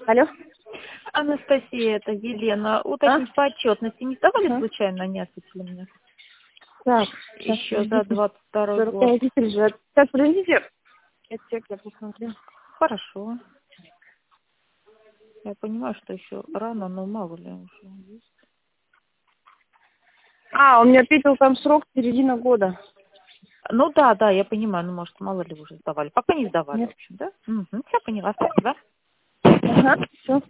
Алло. Анастасия, это Елена. Уточнить по отчетности. Не сдавали случайно, не ответили мне? Так, Еще за 22 год. Сейчас, подождите. Я посмотрю. Хорошо. Я понимаю, что еще рано, но мало ли уже есть. А, у меня пикал там срок середина года. Ну да, я понимаю, ну может, мало ли уже сдавали. Пока не сдавали, Нет. в общем, да? Угу, все поняла, спасибо. Ага, все.